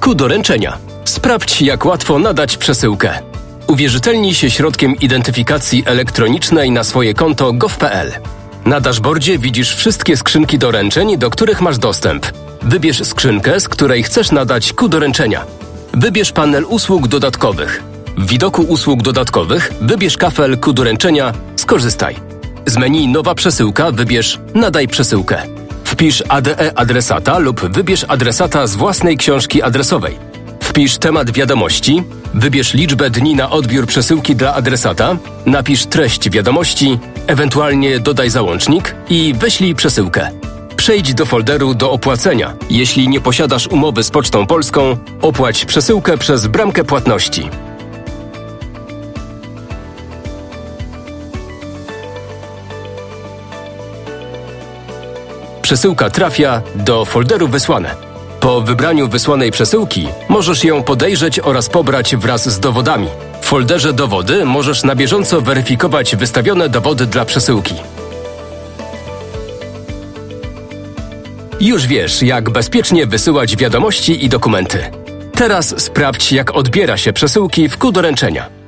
Ku doręczenia. Sprawdź, jak łatwo nadać przesyłkę. Uwierzytelnij się środkiem identyfikacji elektronicznej na swoje konto gov.pl. Na dashboardzie widzisz wszystkie skrzynki doręczeń, do których masz dostęp. Wybierz skrzynkę, z której chcesz nadać ku doręczenia. Wybierz panel usług dodatkowych. W widoku usług dodatkowych wybierz kafel ku doręczenia Skorzystaj. Z menu Nowa przesyłka wybierz Nadaj przesyłkę. Wpisz ADE adresata lub wybierz adresata z własnej książki adresowej. Wpisz temat wiadomości, wybierz liczbę dni na odbiór przesyłki dla adresata, napisz treść wiadomości, ewentualnie dodaj załącznik i wyślij przesyłkę. Przejdź do folderu do opłacenia. Jeśli nie posiadasz umowy z Pocztą Polską, opłać przesyłkę przez bramkę płatności. Przesyłka trafia do folderu Wysłane. Po wybraniu wysłanej przesyłki możesz ją podejrzeć oraz pobrać wraz z dowodami. W folderze Dowody możesz na bieżąco weryfikować wystawione dowody dla przesyłki. Już wiesz, jak bezpiecznie wysyłać wiadomości i dokumenty. Teraz sprawdź, jak odbiera się przesyłki w ku doręczenia.